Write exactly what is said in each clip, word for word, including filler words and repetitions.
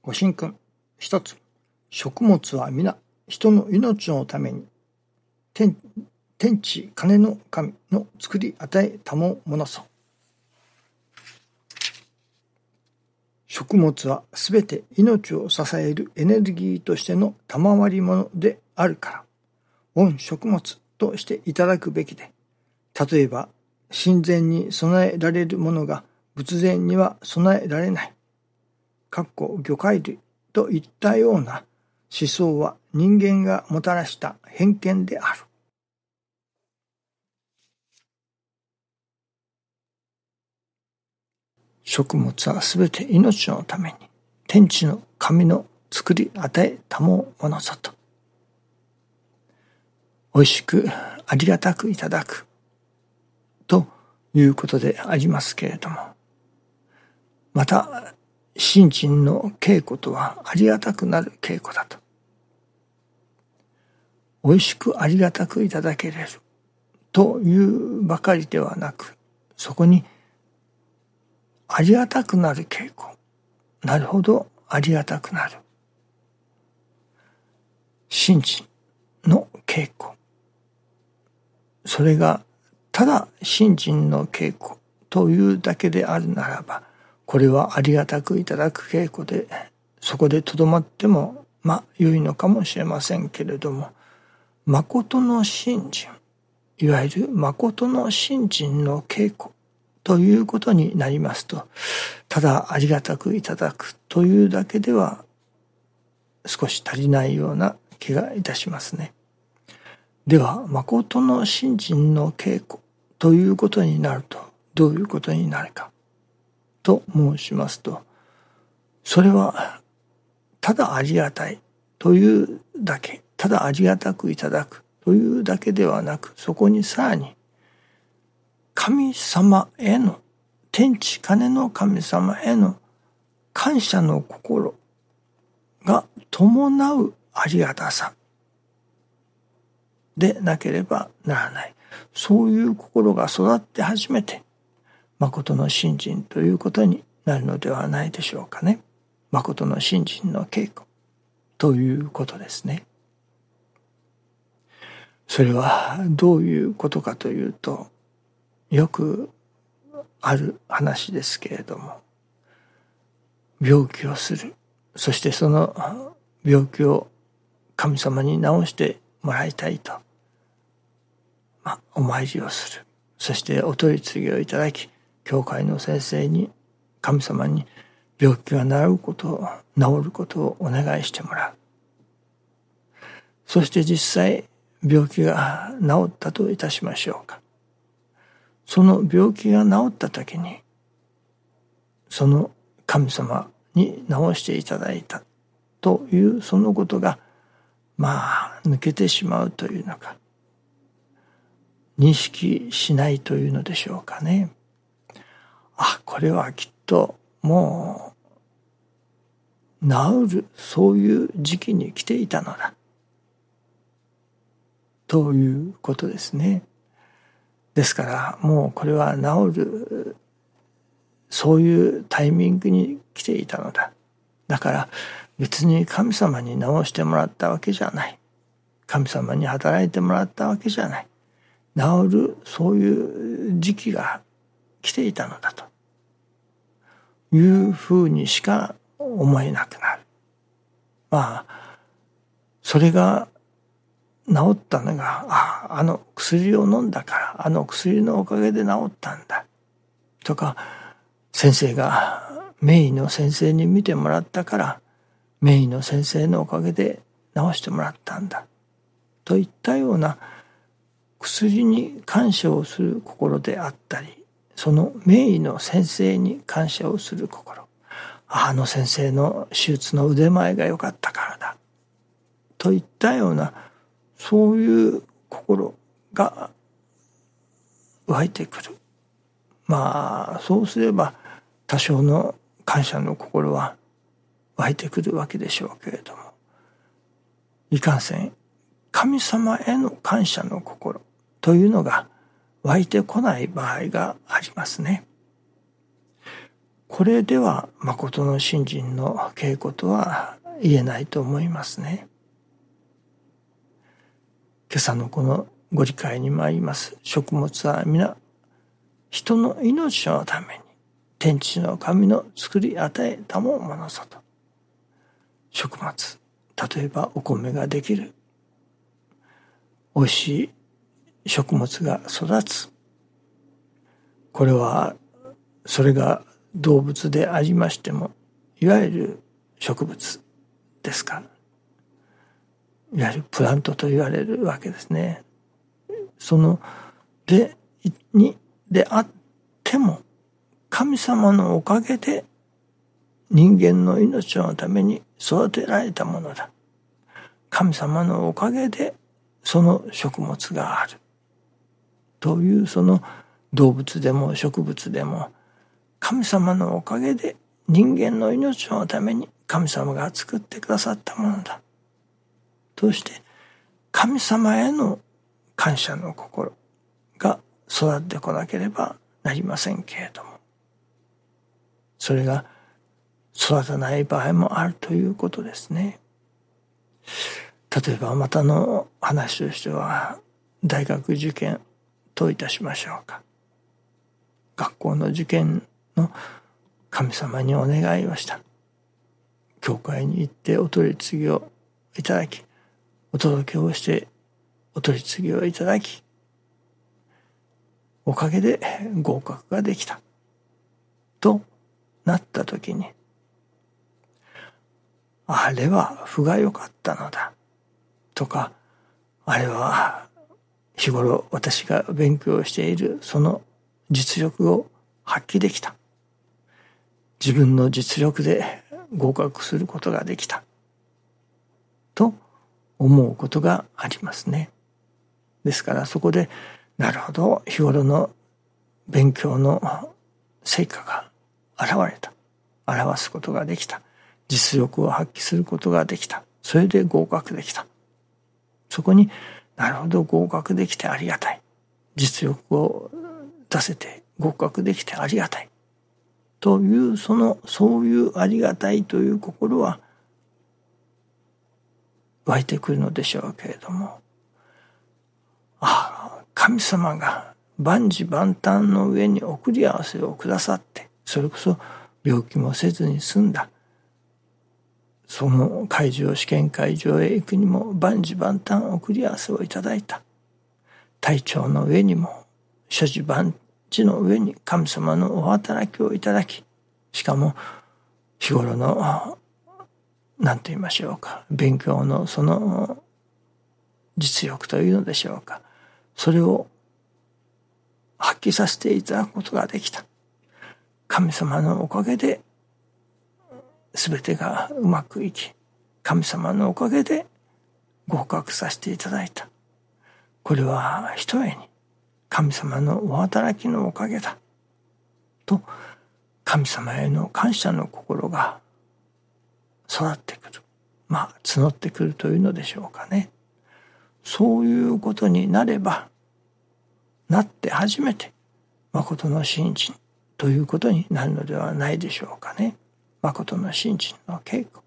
ご神君。一つ、食物は皆人の命のために天天地金の神の作り与えたもものぞ。食物はすべて命を支えるエネルギーとしての賜り物であるから、御食物としていただくべきで、例えば神前に備えられるものが仏前には備えられない。かっこ魚介類といったような思想は人間がもたらした偏見である。食物はすべて命のために天地の神の作り与えたもものぞと。おいしくありがたくいただくということでありますけれども、また信心の稽古とはありがたくなる稽古だと。おいしくありがたくいただけれるというばかりではなく、そこにありがたくなる稽古、なるほどありがたくなる信心の稽古、それがただ信心の稽古というだけであるならば、これはありがたくいただく稽古で、そこでとどまってもまあ良いのかもしれませんけれども、誠の信心、いわゆる誠の信心の稽古ということになりますと、ただありがたくいただくというだけでは少し足りないような気がいたしますね。では誠の信心の稽古ということになるとどういうことになるかと申しますと、それはただありがたいというだけ、ただありがたくいただくというだけではなく、そこにさらに神様への、天地金の神様への感謝の心が伴うありがたさでなければならない。そういう心が育って初めて誠の信心ということになるのではないでしょうかね。誠の信心の稽古ということですね。それはどういうことかというと、よくある話ですけれども、病気をする、そしてその病気を神様に治してもらいたいと、まあ、お参りをする、そしてお取り次ぎをいただき、教会の先生に、神様に病気が治ることを治ることをお願いしてもらう。そして実際病気が治ったといたしましょうか。その病気が治った時に、その神様に治していただいたというそのことがまあ抜けてしまうというのか、認識しないというのでしょうかね。あ、これはきっともう治る、そういう時期に来ていたのだということですね。ですからもうこれは治る、そういうタイミングに来ていたのだ。だから別に神様に治してもらったわけじゃない。神様に働いてもらったわけじゃない。治る、そういう時期が来ていたのだというふうにしか思えなくなる。まあそれが治ったのが、あ、あの薬を飲んだから、あの薬のおかげで治ったんだとか、先生が名医の先生に見てもらったから、名医の先生のおかげで治してもらったんだといったような薬に感謝をする心であったり、その名医の先生に感謝をする心、あの先生の手術の腕前が良かったからだといったような、そういう心が湧いてくる。まあそうすれば多少の感謝の心は湧いてくるわけでしょうけれども、いかんせん神様への感謝の心というのが湧いてこない場合がありますね。 これでは誠の信心の稽古とは言えないと思いますね。今朝のこのご理解に参ります。食物は皆人の命のために天地の神の作り与えたものぞと。食物、例えばお米ができる、おいしい食物が育つ。これはそれが動物でありましても、いわゆる植物ですから、いわゆるプラントと言われるわけですね。そのでにであっても、神様のおかげで人間の命のために育てられたものだ。神様のおかげでその食物がある。というその動物でも植物でも、神様のおかげで人間の命のために神様が作ってくださったものだ。として神様への感謝の心が育ってこなければなりませんけれども、それが育たない場合もあるということですね。例えばまたの話としては、大学受験といたしましょうか。学校の受験の神様にお願いをした。教会に行ってお取り次ぎをいただき、お届けをしてお取り次ぎをいただき、おかげで合格ができたとなったときに、あれは不が良かったのだとか、あれは日頃私が勉強しているその実力を発揮できた、自分の実力で合格することができたと思うことがありますね。ですからそこで、なるほど、日頃の勉強の成果が現れた、表すことができた、実力を発揮することができた、それで合格できた。そこに、なるほど、合格できてありがたい、実力を出せて合格できてありがたいという、そのそういうありがたいという心は湧いてくるのでしょうけれども、ああ、神様が万事万端の上に送り合わせをくださって、それこそ病気もせずに済んだ。その会場、試験会場へ行くにも万事万端送り合わせをいただいた。体調の上にも諸事万事の上に神様のお働きをいただき、しかも日頃の何と言いましょうか、勉強のその実力というのでしょうか、それを発揮させていただくことができた。神様のおかげで全てがうまくいき、神様のおかげで合格させていただいた。これはひとえに神様のお働きのおかげだと、神様への感謝の心が育ってくる、まあ募ってくるというのでしょうかね。そういうことになれば、なって初めて誠の信心ということになるのではないでしょうかね。誠の信心の稽古、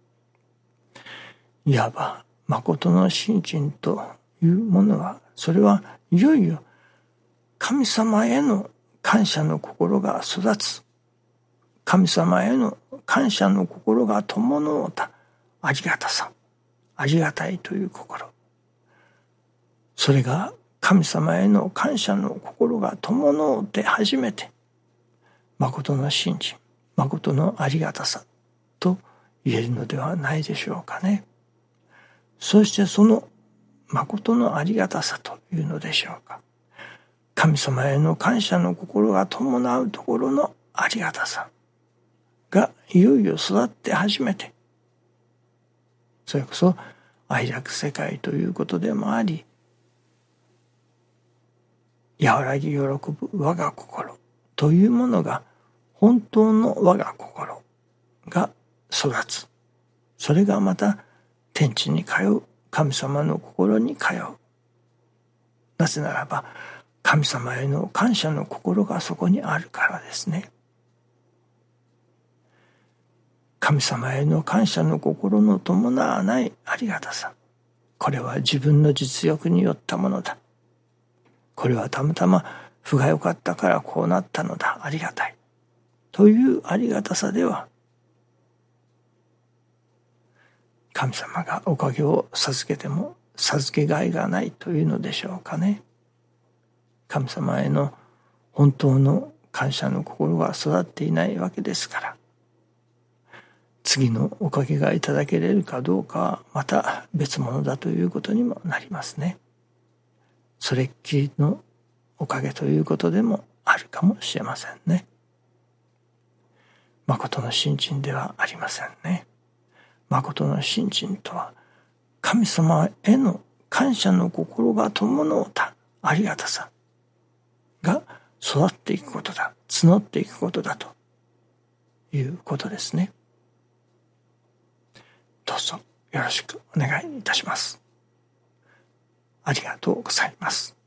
いわば誠の信心というものは、それはいよいよ神様への感謝の心が育つ、神様への感謝の心が伴うたありがたさ、ありがたいという心、それが神様への感謝の心が伴うて初めて誠の信心、誠のありがたさと言えるのではないでしょうかね。そしてその誠のありがたさというのでしょうか、神様への感謝の心が伴うところのありがたさがいよいよ育って初めて、それこそ愛楽世界ということでもあり、和らぎ喜ぶ我が心というものが、本当の我が心が育つ。それがまた天地に通う神様の心に通う。なぜならば神様への感謝の心がそこにあるからですね。 神様への感謝の心の伴わないありがたさ。これは自分の実力によったものだ。これはたまたま不が良かったからこうなったのだ。ありがたい。というありがたさでは、神様がおかげを授けても授けがいがないというのでしょうかね。神様への本当の感謝の心が育っていないわけですから、次のおかげがいただけれるかどうかはまた別物だということにもなりますね。それっきりのおかげということでもあるかもしれませんね。誠の信心ではありませんね。誠の信心とは、神様への感謝の心が伴うたありがたさが育っていくことだ、募っていくことだということですね。どうぞよろしくお願いいたします。ありがとうございます。